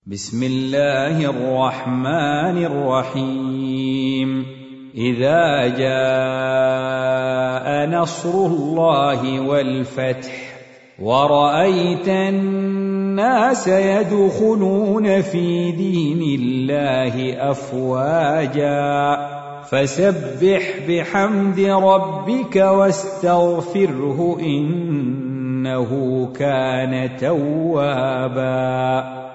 بسم الله الرحمن الرحيم إذا جاء نصر الله والفتح ورأيت الناس يدخلون في دين الله أفواجا فسبح بحمد ربك واستغفره إنه كان توابا.